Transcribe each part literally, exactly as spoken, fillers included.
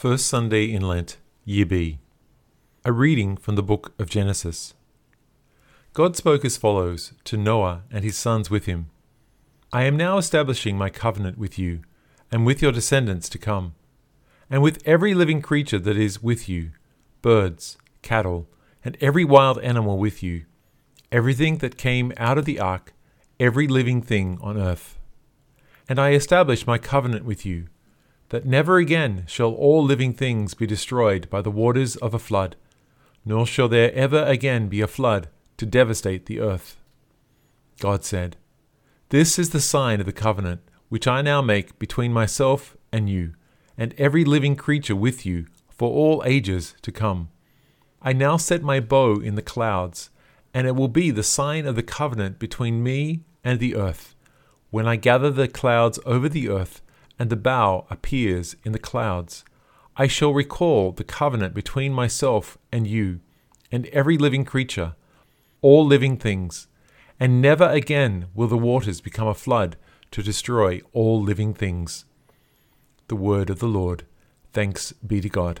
First Sunday in Lent, Year B. A reading from the book of Genesis. God spoke as follows to Noah and his sons with him. I am now establishing my covenant with you, and with your descendants to come, and with every living creature that is with you, birds, cattle, and every wild animal with you, everything that came out of the ark, every living thing on earth. And I establish my covenant with you, that never again shall all living things be destroyed by the waters of a flood, nor shall there ever again be a flood to devastate the earth. God said, This is the sign of the covenant which I now make between myself and you, and every living creature with you for all ages to come. I now set my bow in the clouds, and it will be the sign of the covenant between me and the earth, when I gather the clouds over the earth, and the bow appears in the clouds. I shall recall the covenant between myself and you, and every living creature, all living things, and never again will the waters become a flood to destroy all living things. The word of the Lord. Thanks be to God.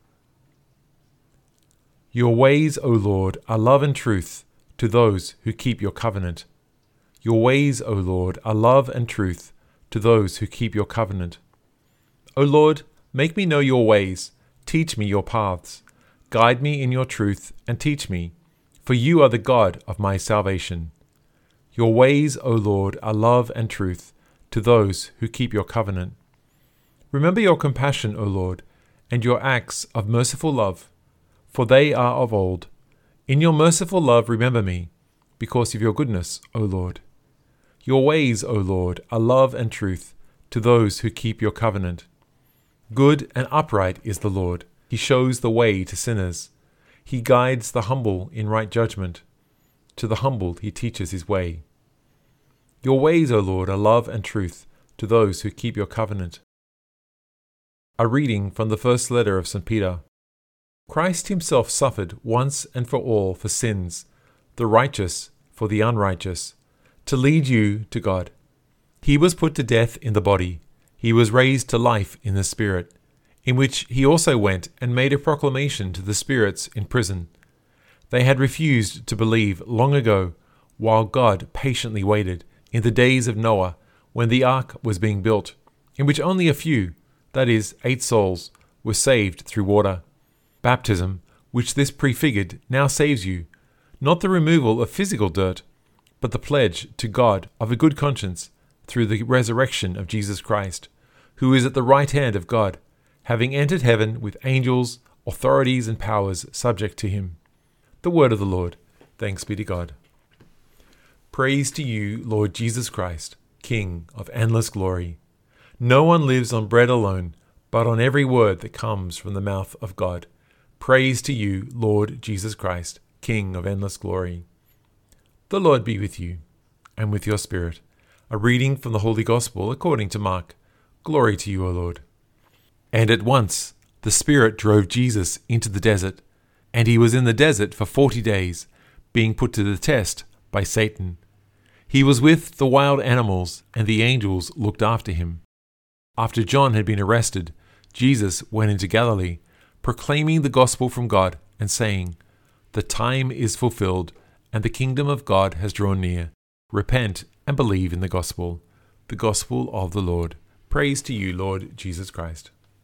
Your ways, O Lord, are love and truth to those who keep your covenant. Your ways, O Lord, are love and truth to those who keep your covenant. O Lord, make me know your ways, teach me your paths, guide me in your truth and teach me, for you are the God of my salvation. Your ways, O Lord, are love and truth to those who keep your covenant. Remember your compassion, O Lord, and your acts of merciful love, for they are of old. In your merciful love remember me, because of your goodness, O Lord. Your ways, O Lord, are love and truth to those who keep your covenant. Good and upright is the Lord. He shows the way to sinners. He guides the humble in right judgment. To the humble he teaches his way. Your ways, O Lord, are love and truth to those who keep your covenant. A reading from the first letter of Saint Peter. Christ himself suffered once and for all for sins, the righteous for the unrighteous, to lead you to God. He was put to death in the body. He was raised to life in the spirit, in which he also went and made a proclamation to the spirits in prison. They had refused to believe long ago, while God patiently waited in the days of Noah, when the ark was being built, in which only a few, that is, eight souls, were saved through water. Baptism, which this prefigured, now saves you, not the removal of physical dirt, but the pledge to God of a good conscience through the resurrection of Jesus Christ, who is at the right hand of God, having entered heaven with angels, authorities, and powers subject to him. The word of the Lord. Thanks be to God. Praise to you, Lord Jesus Christ, King of endless glory. No one lives on bread alone, but on every word that comes from the mouth of God. Praise to you, Lord Jesus Christ, King of endless glory. The Lord be with you, and with your spirit. A reading from the Holy Gospel according to Mark. Glory to you, O Lord. And at once the Spirit drove Jesus into the desert, and he was in the desert for forty days, being put to the test by Satan. He was with the wild animals, and the angels looked after him. After John had been arrested, Jesus went into Galilee, proclaiming the gospel from God, and saying, The time is fulfilled, and the kingdom of God has drawn near. Repent and believe in the gospel. The gospel of the Lord. Praise to you, Lord Jesus Christ.